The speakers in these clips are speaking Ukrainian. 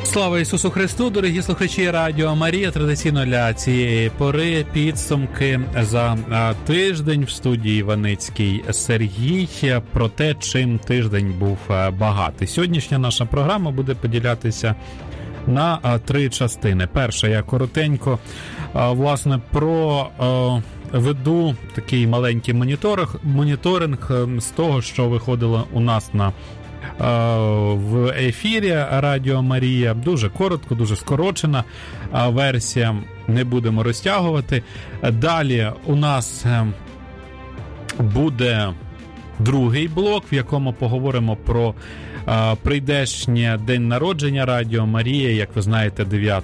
Слава Ісусу Христу, дорогі слухачі Радіо Марія. Традиційно для цієї пори підсумки за тиждень в студії Іваницький Сергій про те, чим тиждень був багатий. Сьогоднішня наша програма буде поділятися на три частини. Перша, я коротенько, власне, веду такий маленький моніторинг з того, що виходило у нас в ефірі Радіо Марія. Дуже коротко, дуже скорочена версія, не будемо розтягувати. Далі у нас буде другий блок, в якому поговоримо про прийдешнє день народження Радіо Марія. Як ви знаєте,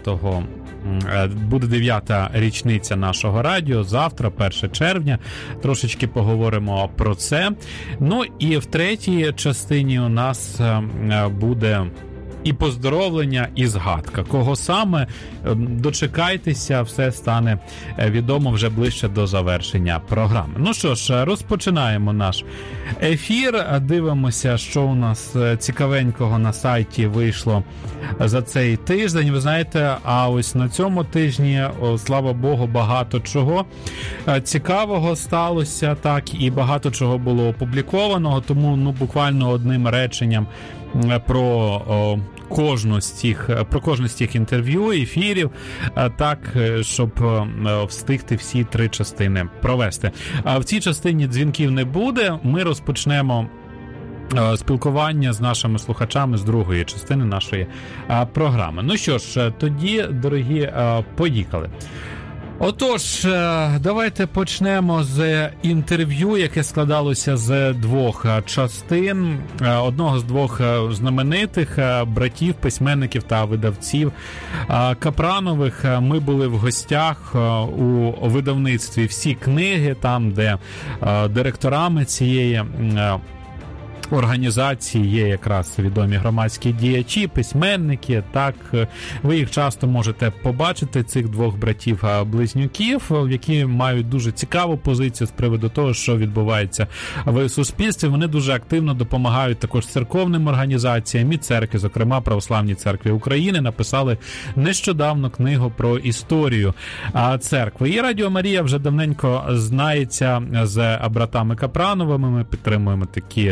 буде 9-та річниця нашого радіо, завтра, 1 червня. Трошечки поговоримо про це. Ну і в третій частині у нас буде і поздоровлення, і згадка. Кого саме? Дочекайтеся, все стане відомо вже ближче до завершення програми. Ну що ж, розпочинаємо наш ефір. Дивимося, що у нас цікавенького на сайті вийшло за цей тиждень. Ви знаєте, а ось на цьому тижні, слава Богу, багато чого цікавого сталося, так, і багато чого було опублікованого, тому буквально одним реченням про кожну з тих інтерв'ю, ефірів, так, щоб встигти всі три частини провести. В цій частині дзвінків не буде, ми розпочнемо спілкування з нашими слухачами з другої частини нашої програми. Ну що ж, тоді, дорогі, поїхали. Отож, давайте почнемо з інтерв'ю, яке складалося з двох частин. Одного з двох знаменитих братів, письменників та видавців Капранових. Ми були в гостях у видавництві «Всі книги», там, де директорами цієї організації є якраз відомі громадські діячі, письменники, так, ви їх часто можете побачити, цих двох братів-близнюків, які мають дуже цікаву позицію з приводу того, що відбувається в суспільстві. Вони дуже активно допомагають також церковним організаціям і церкві, зокрема Православній церкві України, написали нещодавно книгу про історію церкви. І Радіо Марія вже давненько знається з братами Капрановими, ми підтримуємо такі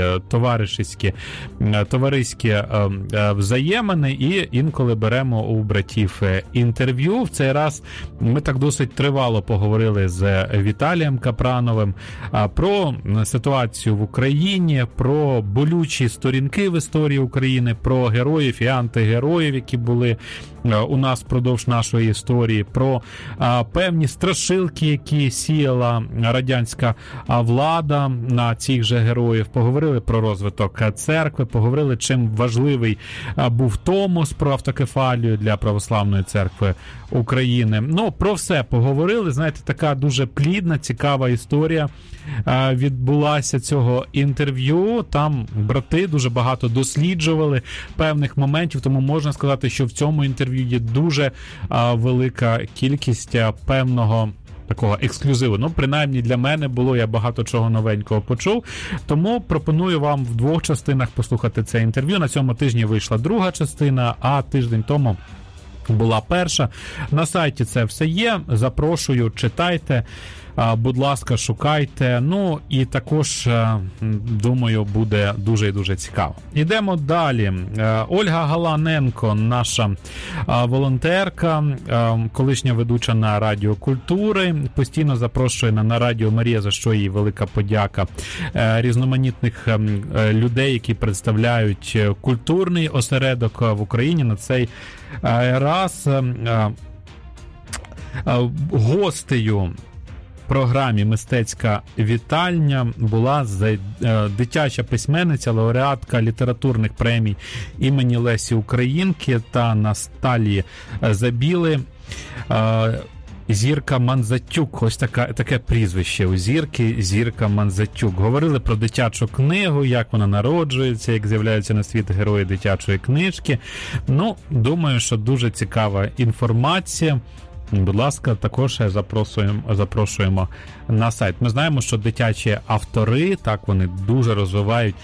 товариські взаємини і інколи беремо у братів інтерв'ю. В цей раз ми так досить тривало поговорили з Віталієм Капрановим про ситуацію в Україні, про болючі сторінки в історії України, про героїв і антигероїв, які були у нас впродовж нашої історії, про певні страшилки, які сіяла радянська влада на цих же героїв. Поговорили про розвиток церкви, поговорили, чим важливий був Томос про автокефалію для Православної церкви України. Ну, про все поговорили. Знаєте, така дуже плідна, цікава історія відбулася цього інтерв'ю. Там брати дуже багато досліджували певних моментів, тому можна сказати, що в цьому інтерв'ю є дуже велика кількість певного такого ексклюзиву. Ну, принаймні для мене було, я багато чого новенького почув. Тому пропоную вам в двох частинах послухати це інтерв'ю. На цьому тижні вийшла друга частина, а тиждень тому була перша. На сайті це все є. Запрошую, читайте. Будь ласка, шукайте. Ну, і також, думаю, буде дуже і дуже цікаво. Ідемо далі. Ольга Галаненко, наша волонтерка, колишня ведуча на Радіо Культури, постійно запрошує на Радіо Марія, за що їй велика подяка, різноманітних людей, які представляють культурний осередок в Україні. На цей раз гостею програмі «Мистецька вітальня» була дитяча письменниця, лауреатка літературних премій імені Лесі Українки та Насталії Забіли, Зірка Манзатюк. Ось таке прізвище у Зірки, Зірка Манзатюк. Говорили про дитячу книгу, як вона народжується, як з'являються на світ герої дитячої книжки. Ну, думаю, що дуже цікава інформація. будь ласка, також запрошуємо на сайт. Ми знаємо, що дитячі автори, так, вони дуже розвивають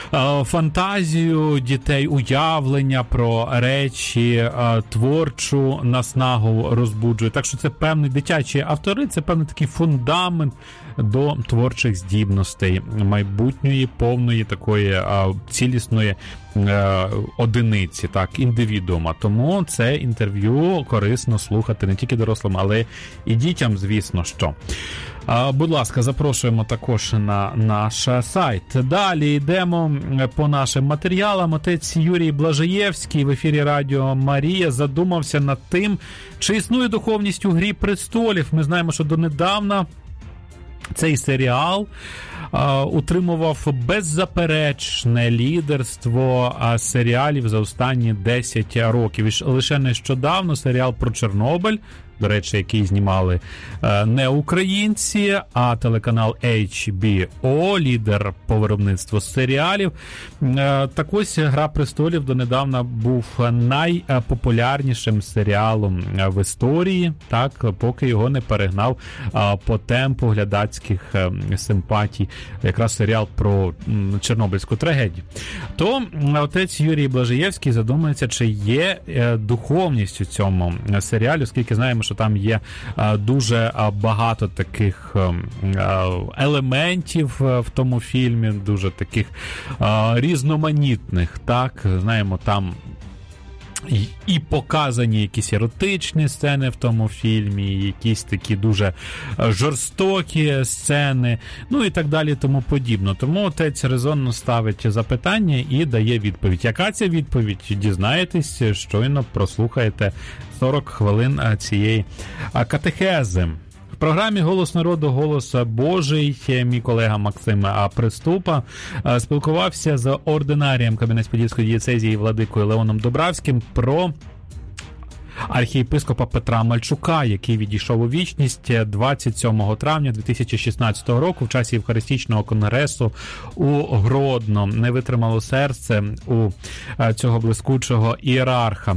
фантазію дітей, уявлення про речі, творчу наснагу розбуджують. Так що це певний дитячі автори, це певний такий фундамент до творчих здібностей майбутньої, повної такої цілісної одиниці, так, індивідуума. Тому це інтерв'ю корисно слухати не тільки дорослим, але і дітям, звісно, що. Будь ласка, запрошуємо також на наш сайт. Далі йдемо по нашим матеріалам. Отець Юрій Блажаєвський в ефірі Радіо Марія задумався над тим, чи існує духовність у «Грі престолів». Ми знаємо, що донедавна цей серіал утримував беззаперечне лідерство серіалів за останні 10 років. І лише нещодавно серіал про Чорнобиль, до речі, який знімали не українці, а телеканал HBO, лідер по виробництву серіалів. Так ось «Гра престолів» донедавна був найпопулярнішим серіалом в історії, так, поки його не перегнав по темпу глядацьких симпатій якраз серіал про Чорнобильську трагедію. То отець Юрій Блажаєвський задумується, чи є духовність у цьому серіалі, оскільки знаємо, що там є дуже багато таких елементів в тому фільмі, дуже таких різноманітних, так, знаємо, там і показані якісь еротичні сцени в тому фільмі, якісь такі дуже жорстокі сцени, ну і так далі, тому подібно. Тому отець резонно ставить запитання і дає відповідь. Яка ця відповідь? Дізнаєтесь, щойно прослухаєте 40 хвилин цієї катехези. В програмі «Голос народу», «Голос Божий» мій колега Максим Приступа спілкувався з ординарієм Кам'янець-Подільської дієцезії владикою Леоном Дубравським про архієпископа Петра Мальчука, який відійшов у вічність 27 травня 2016 року в часі Євхаристичного конгресу у Гродно. Не витримало серце у цього блискучого ієрарха.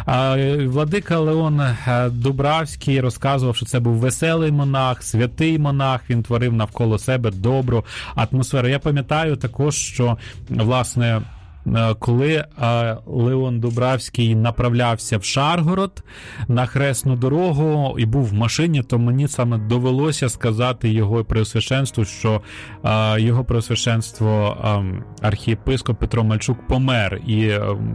Владика Леон Дубравський розказував, що це був веселий монах, святий монах, він творив навколо себе добру атмосферу. Я пам'ятаю також, що, власне, коли Леон Дубравський направлявся в Шаргород на хресну дорогу і був в машині, то мені саме довелося сказати його преосвященству, що його преосвященство архієпископ Петро Мальчук помер. І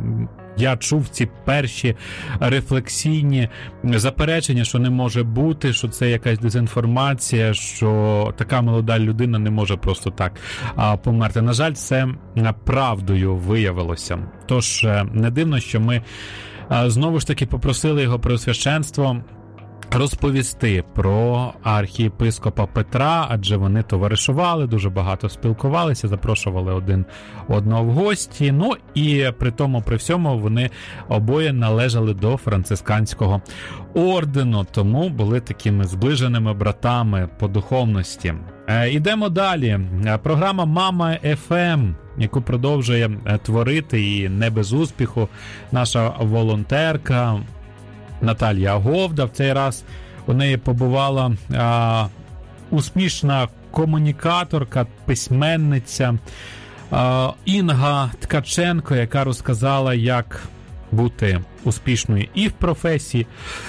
я чув ці перші рефлексійні заперечення, що не може бути, що це якась дезінформація, що така молода людина не може просто так померти. На жаль, це правдою виявилося. Тож не дивно, що ми знову ж таки попросили його преосвященство розповісти про архієпископа Петра, адже вони товаришували, дуже багато спілкувалися, запрошували один одного в гості, ну і при тому, при всьому вони обоє належали до францисканського ордену, тому були такими зближеними братами по духовності. Ідемо далі. Програма «Мама ФМ», яку продовжує творити і не без успіху наша волонтерка Наталія Говда. В цей раз у неї побувала успішна комунікаторка, письменниця Інга Ткаченко, яка розказала, як бути успішною і в професії,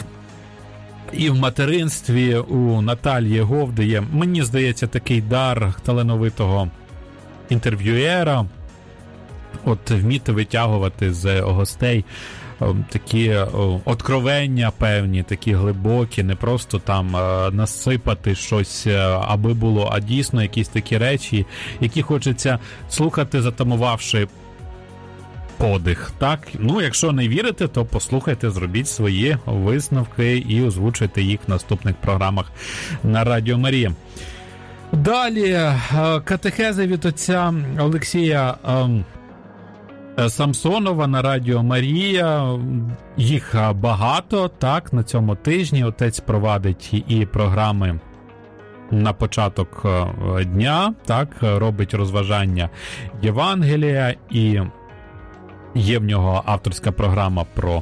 і в материнстві. У Наталії Говди є, мені здається, такий дар талановитого інтерв'юєра, от вміти витягувати з гостей такі откровення певні, такі глибокі, не просто там насипати щось, аби було, а дійсно якісь такі речі, які хочеться слухати, затамувавши подих. Так? Ну, якщо не вірите, то послухайте, зробіть свої висновки і озвучуйте їх в наступних програмах на Радіо Марія. Далі катехези від отця Олексія Самсонова на Радіо Марія. Їх багато, так, на цьому тижні. Отець провадить і програми на початок дня, так, робить розважання Євангелія і Є в нього авторська програма про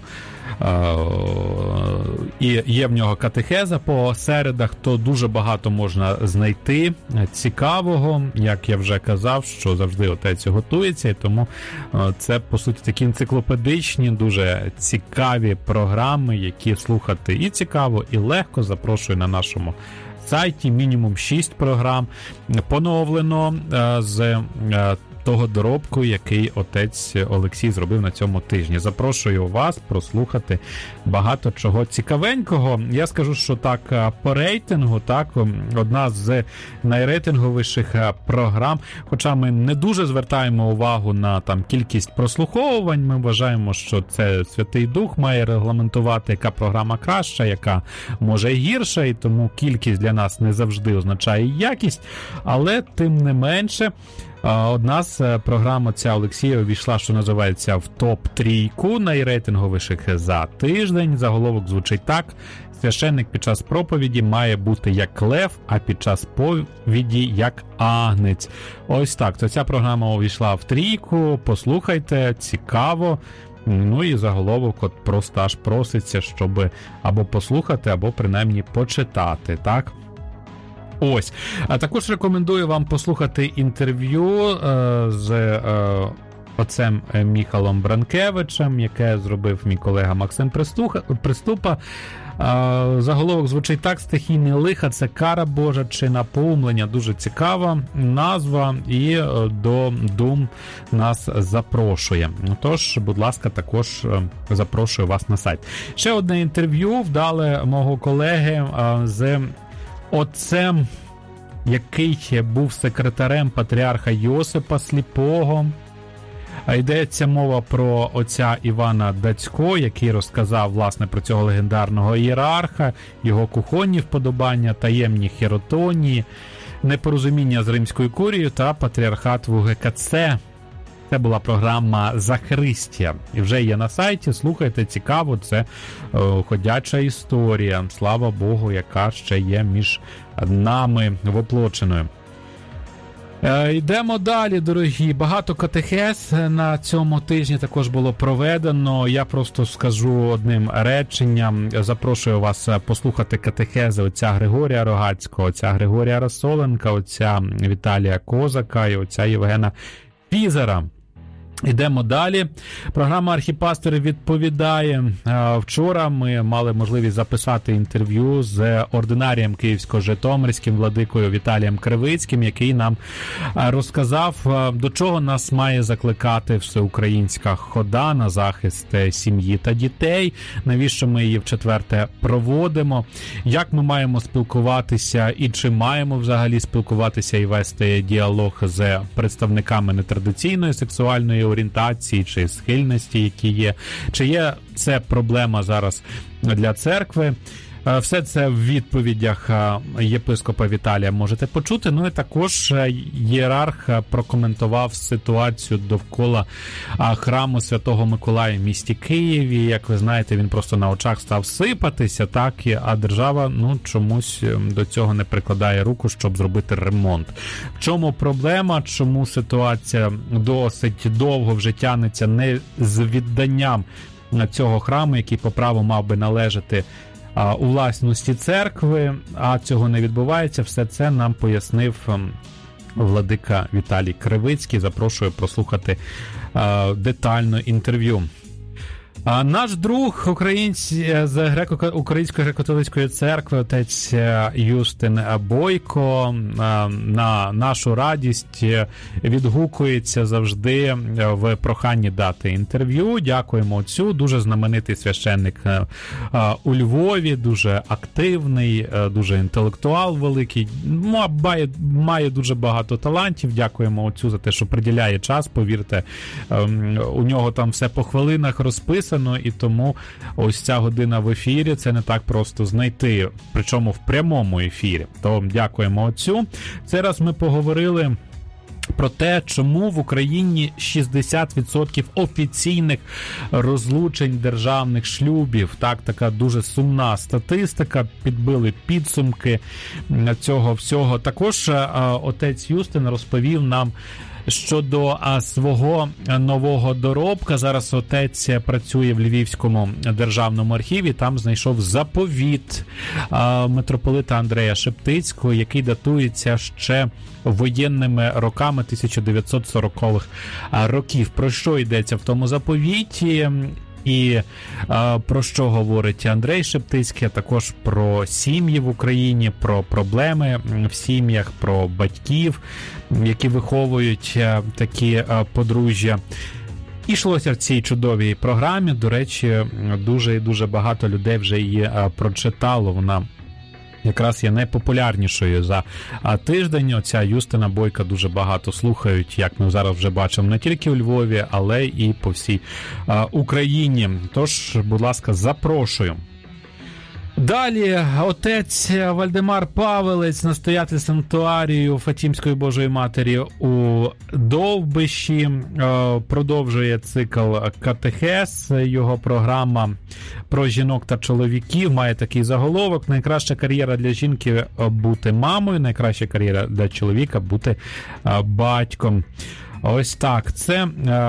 і є в нього катехеза по середах, то дуже багато можна знайти цікавого. Як я вже казав, що завжди отець готується, і тому це, по суті, такі енциклопедичні, дуже цікаві програми, які слухати і цікаво, і легко. Запрошую на нашому сайті, мінімум 6 програм поновлено з того доробку, який отець Олексій зробив на цьому тижні. Запрошую вас прослухати багато чого цікавенького. Я скажу, що так, по рейтингу, так, одна з найрейтинговіших програм, хоча ми не дуже звертаємо увагу на там кількість прослуховувань, ми вважаємо, що це Святий Дух має регламентувати, яка програма краща, яка може гірша, і тому кількість для нас не завжди означає якість, але тим не менше, одна з програм отця Олексія увійшла, що називається, в топ-3 найрейтинговіших за тиждень. Заголовок звучить так: священник під час проповіді має бути як лев, а під час повіді як агнець. Ось так. То ця програма увійшла в трійку. Послухайте, цікаво. Ну і заголовок от просто аж проситься, щоб або послухати, або принаймні почитати, так? Ось. А також рекомендую вам послухати інтерв'ю з отцем Міхалом Бранкевичем, яке зробив мій колега Максим Приступа. Заголовок звучить так: стихійні лиха – це кара Божа чи напоумлення. Дуже цікава назва, і до дум нас запрошує. Тож, будь ласка, також запрошую вас на сайт. Ще одне інтерв'ю вдале мого колеги з отцем, який був секретарем патріарха Йосипа Сліпого. Йдеться мова про отця Івана Дацько, який розказав, власне, про цього легендарного ієрарха, його кухонні вподобання, таємні хіротонії, непорозуміння з Римською курією та патріархат в УГКЦ. Це була програма «Захристія». І вже є на сайті, слухайте, цікаво, це ходяча історія, слава Богу, яка ще є між нами воплоченою. Йдемо далі, дорогі. Багато катехез на цьому тижні також було проведено. Я просто скажу одним реченням. Запрошую вас послухати катехези отця Григорія Рогацького, отця Григорія Расоленка, отця Віталія Козака і отця Євгена Фізера. Йдемо далі. Програма «Архіпастори відповідає». Вчора ми мали можливість записати інтерв'ю з ординарієм київсько-житомирським владикою Віталієм Кривицьким, який нам розказав, до чого нас має закликати всеукраїнська хода на захист сім'ї та дітей, навіщо ми її вчетверте проводимо, як ми маємо спілкуватися і чи маємо взагалі спілкуватися і вести діалог з представниками нетрадиційної сексуальної орієнтації чи схильності, які є. Чи є це проблема зараз для церкви? Все це в відповідях єпископа Віталія можете почути. Ну і також ієрарх прокоментував ситуацію довкола храму Святого Миколая в місті Києві. Як ви знаєте, він просто на очах став сипатися, так, а держава чомусь до цього не прикладає руку, щоб зробити ремонт. В чому проблема? Чому ситуація досить довго вже тягнеться не з відданням цього храму, який по праву мав би належати у власності церкви, а цього не відбувається. Все це нам пояснив владика Віталій Кривицький. Запрошую прослухати детально інтерв'ю. Наш друг, українець з Української греко-католицької церкви, отець Юстин Бойко, на нашу радість відгукується завжди в проханні дати інтерв'ю. Дякуємо отцю. Дуже знаменитий священник у Львові, дуже активний, дуже інтелектуал великий, має дуже багато талантів. Дякуємо отцю за те, що приділяє час. Повірте, у нього там все по хвилинах розписано. І тому ось ця година в ефірі, це не так просто знайти, причому в прямому ефірі. То дякуємо отцю. Цей раз ми поговорили про те, чому в Україні 60% офіційних розлучень державних шлюбів. Так, така дуже сумна статистика, підбили підсумки цього всього. Також отець Юстин розповів нам, щодо свого нового доробка. Зараз отець працює в Львівському державному архіві, там знайшов заповіт митрополита Андрея Шептицького, який датується ще воєнними роками 1940-х років. Про що йдеться в тому заповіті? І про що говорить Андрей Шептицький, а також про сім'ї в Україні, про проблеми в сім'ях, про батьків, які виховують такі подружжя. І йшлося в цій чудовій програмі. До речі, дуже і дуже багато людей вже її прочитало. Вона якраз є найпопулярнішою за тиждень. Оця Юстина Бойка дуже багато слухають, як ми зараз вже бачимо, не тільки у Львові, але і по всій Україні. Тож, будь ласка, запрошую. Далі отець Вальдемар Павелець, настоятель санктуарію Фатімської Божої Матері у Довбищі, продовжує цикл катехез. Його програма про жінок та чоловіків має такий заголовок: найкраща кар'єра для жінки – бути мамою, найкраща кар'єра для чоловіка – бути батьком. Ось так, це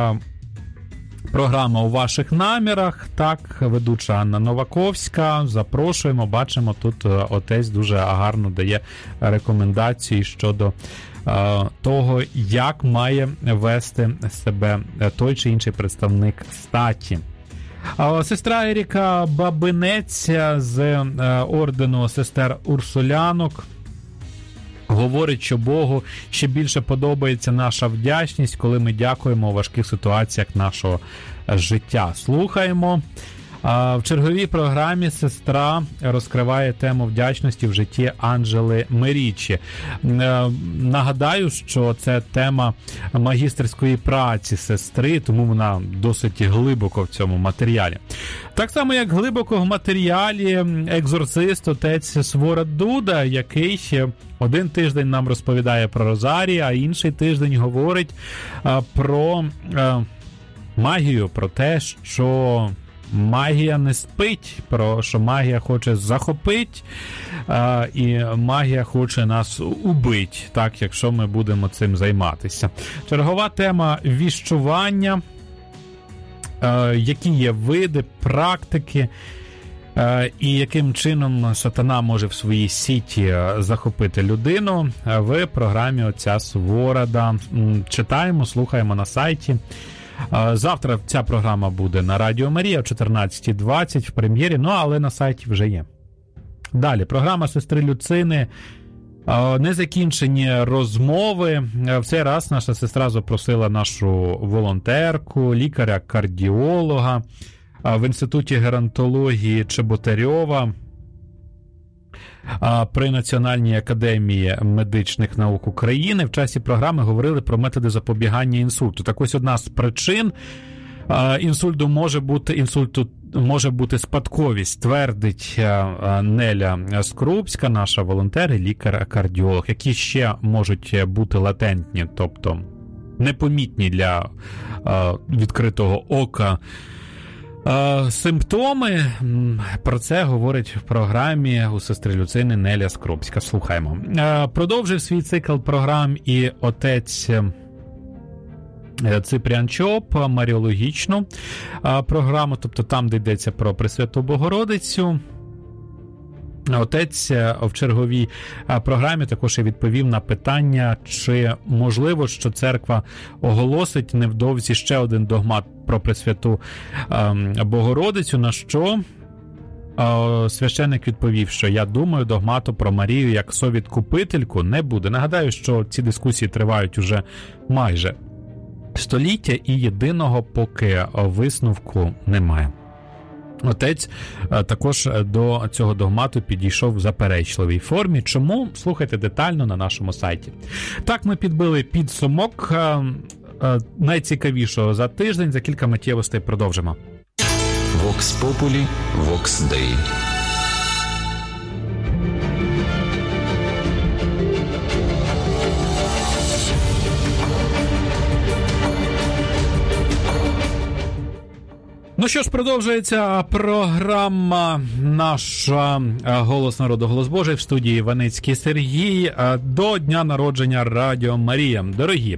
програма «У ваших намірах», так, ведуча Анна Новаковська. Запрошуємо, бачимо, тут отець дуже гарно дає рекомендації щодо того, як має вести себе той чи інший представник статі. Сестра Еріка Бабинець з ордену сестер Урсулянок говорить, що Богу ще більше подобається наша вдячність, коли ми дякуємо у важких ситуаціях нашого життя. Слухаємо. В черговій програмі сестра розкриває тему вдячності в житті Анджели Мерічі. Нагадаю, що це тема магістерської праці сестри, тому вона досить глибоко в цьому матеріалі. Так само, як глибоко в матеріалі екзорцист отець Сворат Дуда, який один тиждень нам розповідає про Розарій, а інший тиждень говорить про магію, про те, що магія не спить, про що магія хоче захопити, і магія хоче нас убити, так, якщо ми будемо цим займатися. Чергова тема – віщування, які є види, практики, і яким чином сатана може в своїй сіті захопити людину, в програмі отця Сворада. Читаємо, слухаємо на сайті. Завтра ця програма буде на Радіо Марія о 14:20 в прем'єрі, але на сайті вже є. Далі, програма сестри Люцини, незакінчені розмови. В цей раз наша сестра запросила нашу волонтерку, лікаря-кардіолога в Інституті геронтології Чеботарьова при Національній академії медичних наук України. В часі програми говорили про методи запобігання інсульту. Так ось одна з причин інсульту може бути спадковість, твердить Неля Скрупська, наша волонтер і лікар-кардіолог, які ще можуть бути латентні, тобто непомітні для відкритого ока симптоми. Про це говорить в програмі у сестри Люцини Неля Скрупська. Слухаємо. Продовжив свій цикл програм і отець Ципріан Чоп, маріологічну програму, тобто там, де йдеться про Пресвяту Богородицю. Отець в черговій програмі також і відповів на питання, чи можливо, що церква оголосить невдовзі ще один догмат про Пресвяту Богородицю, на що священник відповів, що я думаю, догмату про Марію як совідкупительку не буде. Нагадаю, що ці дискусії тривають уже майже століття і єдиного поки висновку немає. Отець також до цього догмату підійшов в заперечливій формі. Чому? Слухайте детально на нашому сайті. Так ми підбили підсумок найцікавішого за тиждень. За кілька миттєвостей продовжимо. Вокс Популі, Вокс Дей. Ну що ж, продовжується програма наша «Голос народу, голос Божий» в студії Іваницький Сергій до дня народження Радіо Марія. Дорогі,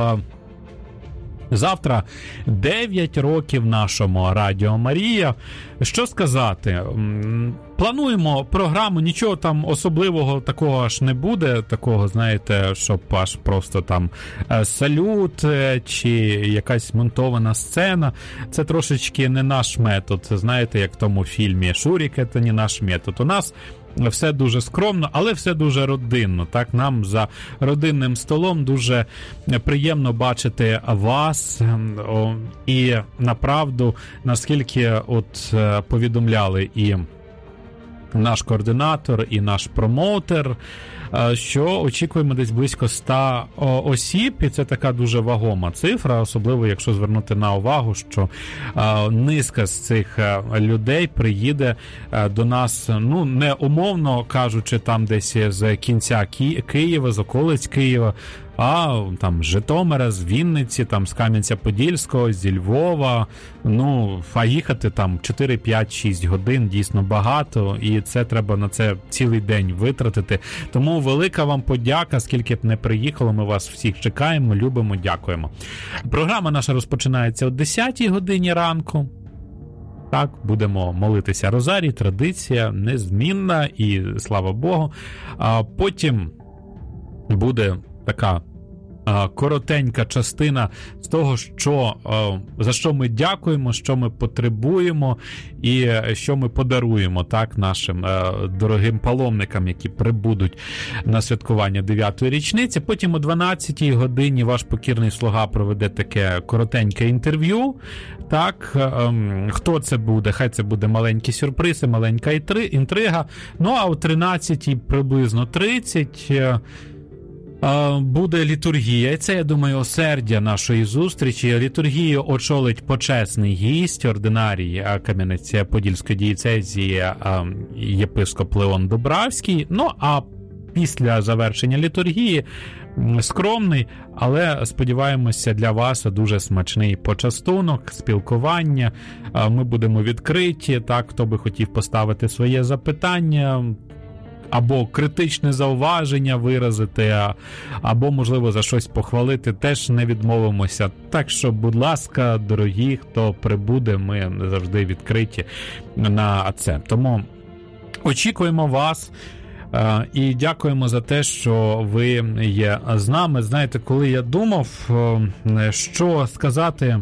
завтра 9 років нашому Радіо Марія. Що сказати? Плануємо програму, нічого там особливого такого аж не буде, такого, знаєте, щоб аж просто там салют чи якась монтована сцена. Це трошечки не наш метод, знаєте, як в тому фільмі «Шурік» – це не наш метод. У нас все дуже скромно, але все дуже родинно. Так, нам за родинним столом дуже приємно бачити вас. І направду, наскільки от повідомляли і наш координатор, і наш промоутер, що очікуємо десь близько 100 осіб, і це така дуже вагома цифра, особливо якщо звернути на увагу, що низка з цих людей приїде до нас, ну, не умовно кажучи, там десь з кінця Києва, з околиць Києва, а там з Житомира, з Вінниці, там з Кам'янця-Подільського, зі Львова, ну, а їхати там 4, 5, 6 годин дійсно багато, і це треба на це цілий день витратити. Тому велика вам подяка, скільки б не приїхало, ми вас всіх чекаємо, любимо, дякуємо. Програма наша розпочинається о 10-й годині ранку. Так, будемо молитися Розарій, традиція незмінна, і слава Богу. А потім буде така коротенька частина з того, що, за що ми дякуємо, що ми потребуємо і що ми подаруємо, так, нашим дорогим паломникам, які прибудуть на святкування 9-ї річниці. Потім о 12-й годині ваш покірний слуга проведе таке коротеньке інтерв'ю. Так, хто це буде? Хай це буде маленький сюрприз, маленька інтрига. Ну, а о 13-й приблизно 30 буде літургія. І це, я думаю, осердя нашої зустрічі. Літургію очолить почесний гість, ординарій Кам'янець-Подільської дієцезії єпископ Леон Дубравський. Ну, а після завершення літургії скромний, але, сподіваємося, для вас дуже смачний почастунок, спілкування. Ми будемо відкриті, так, хто би хотів поставити своє запитання, або критичне зауваження виразити, або, можливо, за щось похвалити, теж не відмовимося. Так що, будь ласка, дорогі, хто прибуде, ми завжди відкриті на це. Тому очікуємо вас і дякуємо за те, що ви є з нами. Знаєте, коли я думав, що сказати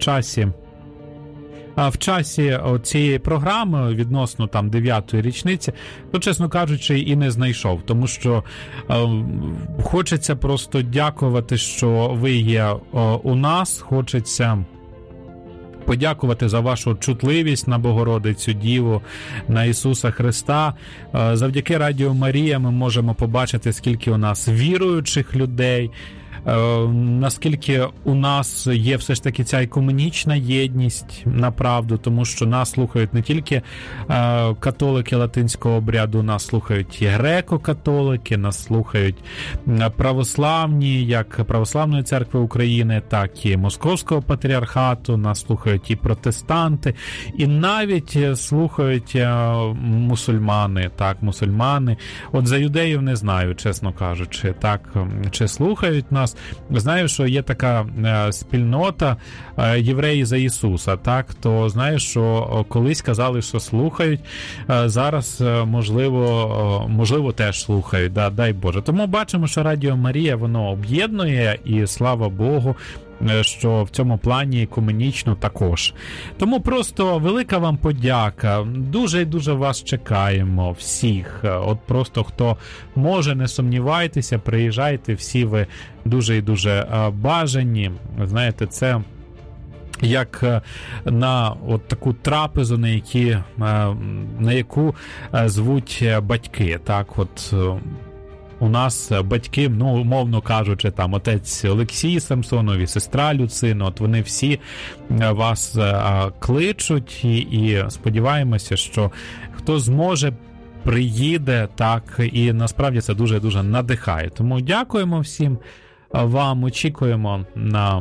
в часі цієї програми відносно там 9-ї річниці, то, чесно кажучи, і не знайшов, тому що хочеться просто дякувати, що ви є у нас, хочеться подякувати за вашу чутливість на Богородицю Діву, на Ісуса Христа. Завдяки Радіо Марія ми можемо побачити, скільки у нас віруючих людей, наскільки у нас є все ж таки ця екуменічна єдність, направду, тому що нас слухають не тільки католики латинського обряду, нас слухають і греко-католики, нас слухають православні, як Православної церкви України, так і Московського патріархату, нас слухають і протестанти, і навіть слухають мусульмани, так, мусульмани. От за юдеїв не знаю, чесно кажучи, так, чи слухають нас. Знаю, що є така спільнота євреї за Ісуса, так, то знаю, що колись казали, що слухають, зараз, можливо, теж слухають, да, дай Боже. Тому бачимо, що Радіо Марія, воно об'єднує, і слава Богу, що в цьому плані екуменічно також. Тому просто велика вам подяка. Дуже і дуже вас чекаємо всіх. От просто хто може, не сумнівайтеся, приїжджайте, всі ви дуже і дуже бажані. Знаєте, це як на от таку трапезу, на яку звуть батьки. Так, от у нас батьки, ну, умовно кажучи, там отець Олексій Самсонов, сестра Люцина, от вони всі вас кличуть, і сподіваємося, що хто зможе, приїде, так, і насправді це дуже-дуже надихає. Тому дякуємо всім вам, очікуємо на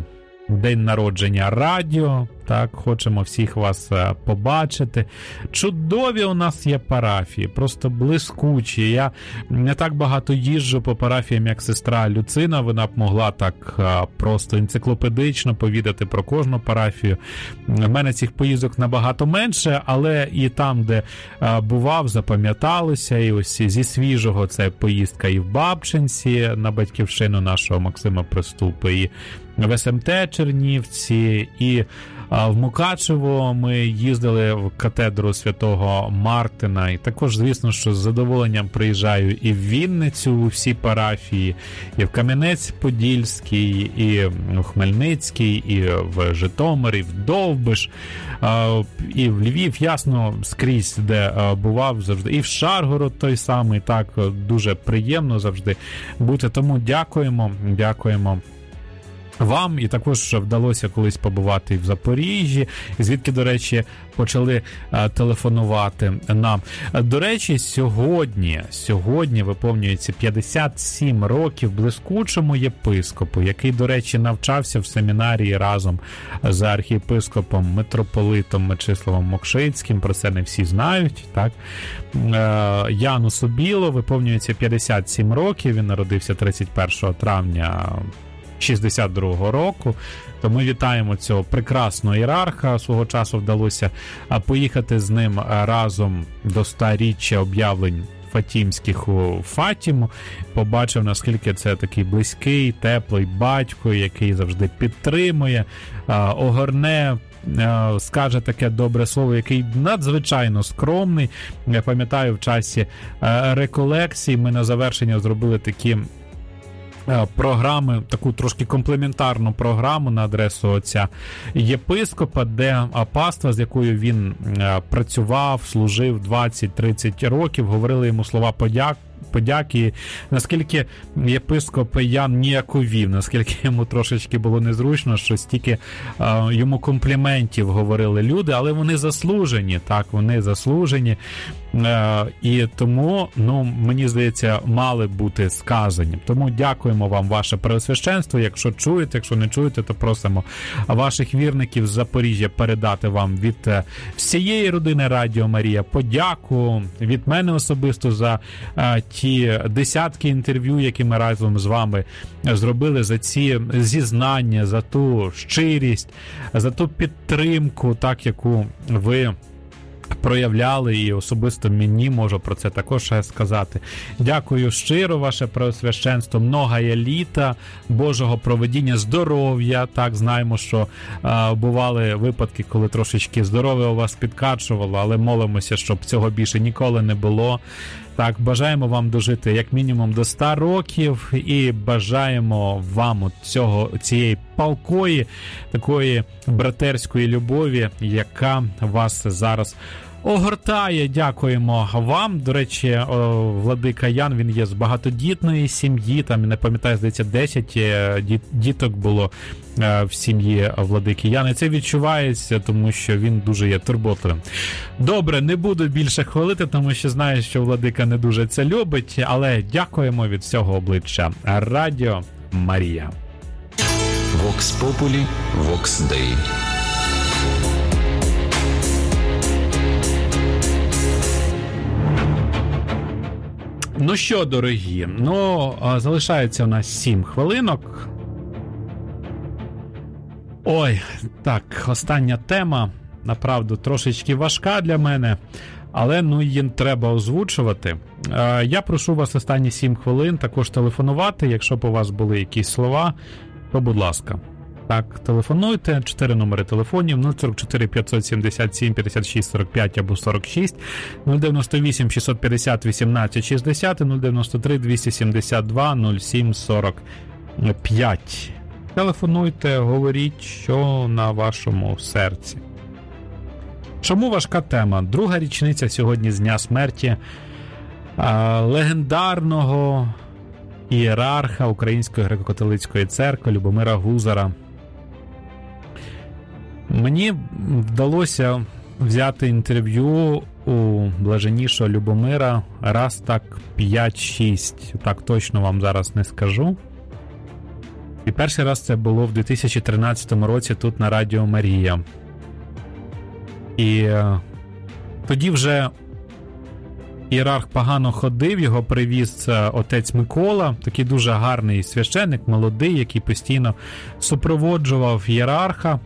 день народження радіо. Так, хочемо всіх вас побачити. Чудові у нас є парафії, просто блискучі. Я не так багато їжджу по парафіям, як сестра Люцина. Вона б могла так просто енциклопедично повідати про кожну парафію. В мене цих поїздок набагато менше, але і там, де бував, запам'яталося. І ось зі свіжого це поїздка і в Бабчинці на батьківщину нашого Максима Приступи, і в СМТ Чернівці, і в Мукачево ми їздили в катедру Святого Мартина. І також, звісно, що з задоволенням приїжджаю і в Вінницю, у всі парафії, і в Кам'янець-Подільський, і в Хмельницький, і в Житомир, і в Довбиш, і в Львів, ясно, скрізь, де бував завжди. І в Шаргород той самий, так, дуже приємно завжди бути. Тому дякуємо вам. І також вдалося колись побувати в Запоріжжі, звідки, до речі, почали телефонувати нам. До речі, сьогодні виповнюється 57 років блискучому єпископу, який, до речі, навчався в семінарії разом з архієпископом митрополитом Мечиславом Мокшицьким. Про це не всі знають, так? Яну Собіло виповнюється 57 років. Він народився 31 травня 62-го року. То ми вітаємо цього прекрасного ієрарха. Свого часу вдалося поїхати з ним разом до 100-річчя об'явлень Фатімських у Фатіму. Побачив, наскільки це такий близький, теплий батько, який завжди підтримує, огорне, скаже таке добре слово, який надзвичайно скромний. Я пам'ятаю, в часі реколекцій ми на завершення зробили такі програми, таку трошки комплементарну програму на адресу отця єпископа, де паства, з якою він працював, служив 20-30 років, говорили йому слова подяки. Наскільки єпископ Ян ніяковів, наскільки йому трошечки було незручно, що стільки йому компліментів говорили люди, але вони заслужені, так, вони заслужені. І тому, мені здається, мали бути сказані. Тому дякуємо вам, ваше Преосвященство. Якщо чуєте, якщо не чуєте, то просимо ваших вірників з Запоріжжя передати вам від всієї родини Радіо Марія подяку, від мене особисто за ті десятки інтерв'ю, які ми разом з вами зробили, за ці зізнання, за ту щирість, за ту підтримку, так, яку ви проявляли, і особисто мені можу про це також сказати. Дякую щиро, ваше Преосвященство, многая літа, Божого провидіння, здоров'я. Так, знаємо, що бували випадки, коли трошечки здоров'я у вас підкачувало, але молимося, щоб цього більше ніколи не було. Так, бажаємо вам дожити як мінімум до 100 років і бажаємо вам цієї палкої, такої братерської любові, яка вас зараз огортає. Дякуємо вам. До речі, владика Ян, він є з багатодітної сім'ї, там, не пам'ятаю, здається, 10 діток було в сім'ї владики Ян. І це відчувається, тому що він дуже є турботливим. Добре, не буду більше хвалити, тому що знаю, що владика не дуже це любить, але дякуємо від всього обличчя. Радіо Марія. Vox Populi, Vox Dei. Ну що, дорогі, залишається у нас 7 хвилинок. Ой, так, остання тема, направду, трошечки важка для мене, але її треба озвучувати. Я прошу вас останні 7 хвилин також телефонувати, якщо б у вас були якісь слова, то будь ласка. Так, телефонуйте, 4 номери телефонів, 044 577 56 45 або 46, 098 650 18 60, 093 272 07 45. Телефонуйте, говоріть, що на вашому серці. Чому важка тема? 2-га річниця сьогодні з дня смерті легендарного ієрарха Української греко-католицької церкви Любомира Гузара. Мені вдалося взяти інтерв'ю у блаженнішого Любомира раз так 5-6, так точно вам зараз не скажу. І перший раз це було в 2013 році тут на Радіо Марія. І тоді вже ієрарх погано ходив, його привіз отець Микола, такий дуже гарний священник, молодий, який постійно супроводжував ієрарха.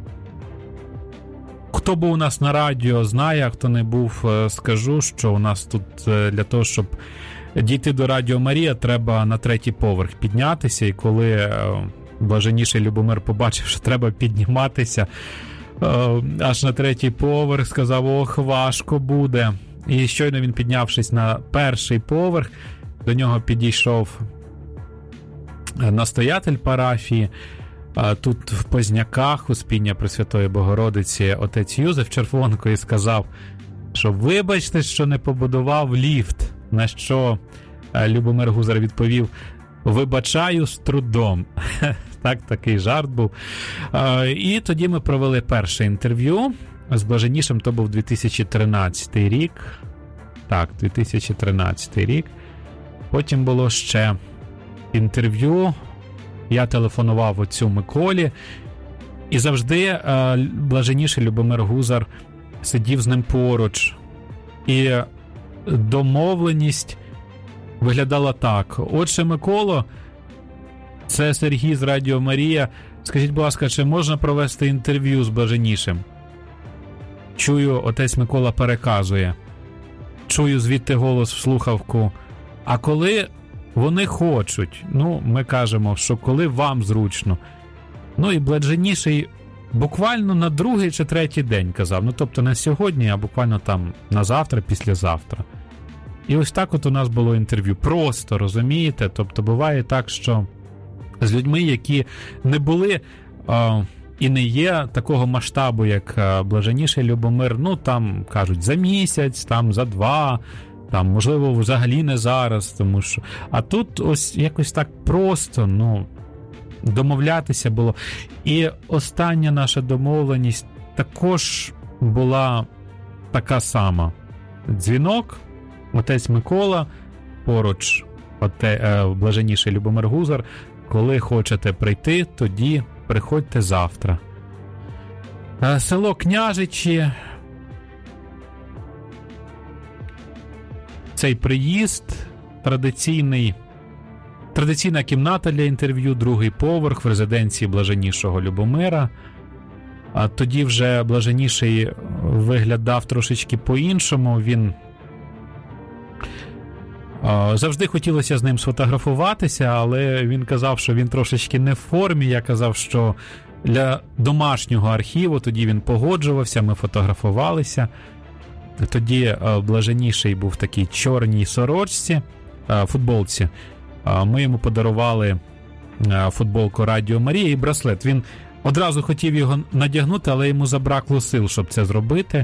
Хто був у нас на радіо, знає, а хто не був, скажу, що у нас тут для того, щоб дійти до Радіо Марія, треба на 3-й поверх піднятися, і коли блаженніший Любомир побачив, що треба підніматися аж на 3-й поверх, сказав: ох, важко буде. І щойно він, піднявшись на 1-й поверх, до нього підійшов настоятель парафії, тут в Позняках, Успіння Пресвятої Богородиці, отець Юзеф Червонко, і сказав, що вибачте, що не побудував ліфт. На що Любомир Гузар відповів: вибачаю з трудом. Такий жарт був. І тоді ми провели перше інтерв'ю з блаженнішим, то був 2013 рік. Так, 2013 рік. Потім було ще інтерв'ю. Я телефонував отцю Миколі, і завжди блаженніший Любомир Гузар сидів з ним поруч. І домовленість виглядала так: отче Миколо, це Сергій з Радіо Марія, скажіть, будь ласка, чи можна провести інтерв'ю з блаженнішим? Чую, отець Микола переказує. Чую звідти голос в слухавку: а коли вони хочуть? Ну, ми кажемо, що коли вам зручно. Ну і блаженніший буквально на 2-й чи 3-й день казав. Ну, тобто не сьогодні, а буквально там на завтра, післязавтра. І ось так от у нас було інтерв'ю. Просто, розумієте? Тобто буває так, що з людьми, які не були і не є такого масштабу, як блаженніший Любомир, ну там кажуть за місяць, там за 2, там можливо взагалі не зараз, тому що... А тут ось якось так просто, ну, домовлятися було. І остання наша домовленість також була така сама. Дзвінок, отець Микола, поруч блаженніший Любомир Гузар: коли хочете прийти, тоді приходьте завтра. Село Княжичі. Цей приїзд, традиційна кімната для інтерв'ю, 2-й поверх в резиденції блаженнішого Любомира. А тоді вже блаженніший виглядав трошечки по-іншому. Він завжди хотілося з ним сфотографуватися, але він казав, що він трошечки не в формі. Я казав, що для домашнього архіву, тоді він погоджувався, ми фотографувалися. Тоді блаженніший був в такій чорній сорочці, футболці. Ми йому подарували футболку Радіо Марія і браслет. Він одразу хотів його надягнути, але йому забракло сил, щоб це зробити.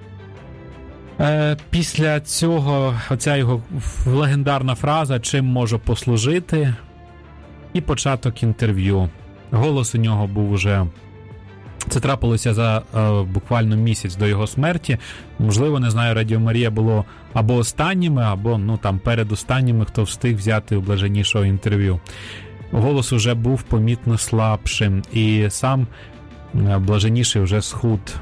Після цього оця його легендарна фраза «Чим можу послужити?» і початок інтерв'ю. Голос у нього був уже... Це трапилося за буквально місяць до його смерті. Можливо, не знаю, Радіо Марія було або останніми, або там передостанніми, хто встиг взяти у блаженнішого інтерв'ю. Голос уже був помітно слабшим, і сам блаженніший вже схуд.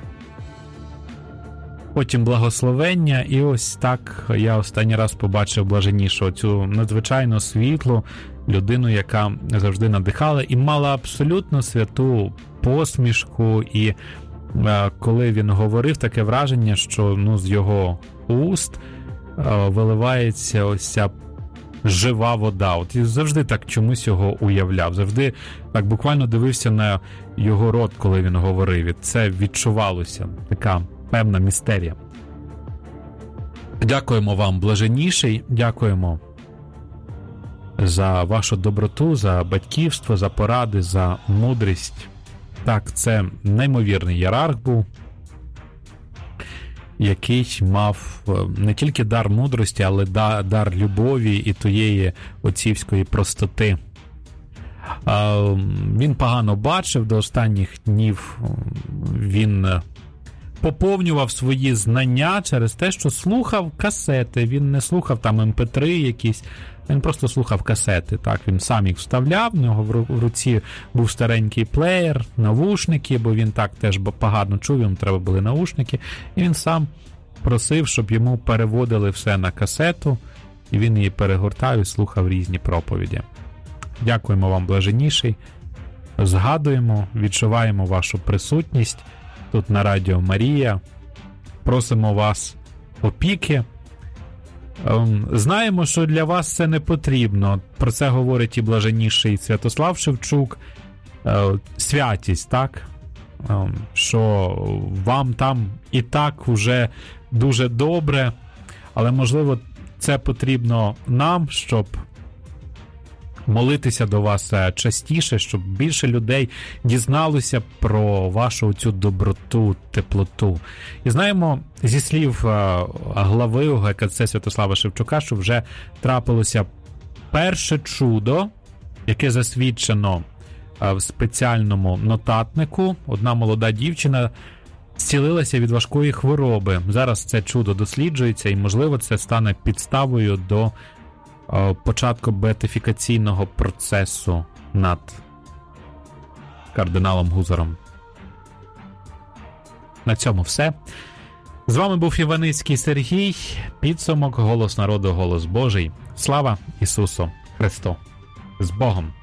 Потім благословення, і ось так я останній раз побачив блаженнішого, цю надзвичайно світлу людину, яка завжди надихала і мала абсолютно святу посмішку. І коли він говорив, таке враження, що з його уст виливається ось ця жива вода. От і завжди так чомусь його уявляв. Завжди так буквально дивився на його рот, коли він говорив. І це відчувалося. Така певна містерія. Дякуємо вам, блаженніший. Дякуємо за вашу доброту, за батьківство, за поради, за мудрість. Так, це неймовірний ієрарх був, який мав не тільки дар мудрості, але дар любові і тієї отцівської простоти. Він погано бачив, до останніх днів він поповнював свої знання через те, що слухав касети. Він не слухав там MP3 якісь, він просто слухав касети. Так, він сам їх вставляв, в нього в руці був старенький плеєр, навушники, бо він так теж погано чув, йому треба були навушники. І він сам просив, щоб йому переводили все на касету, і він її перегортав і слухав різні проповіді. Дякуємо вам, блаженніший. Згадуємо, відчуваємо вашу присутність тут на Радіо Марія. Просимо вас опіки. Знаємо, що для вас це не потрібно. Про це говорить і блаженніший Святослав Шевчук. Святість, так? Що вам там і так уже дуже добре, але, можливо, це потрібно нам, щоб молитися до вас частіше, щоб більше людей дізналося про вашу цю доброту, теплоту. І знаємо зі слів глави УГКЦ Святослава Шевчука, що вже трапилося перше чудо, яке засвідчено в спеціальному нотатнику. Одна молода дівчина зцілилася від важкої хвороби. Зараз це чудо досліджується і, можливо, це стане підставою до початку беатифікаційного процесу над кардиналом Гузаром. На цьому все. З вами був Іваницький Сергій. Підсумок. Голос народу, голос Божий. Слава Ісусу Христу! З Богом!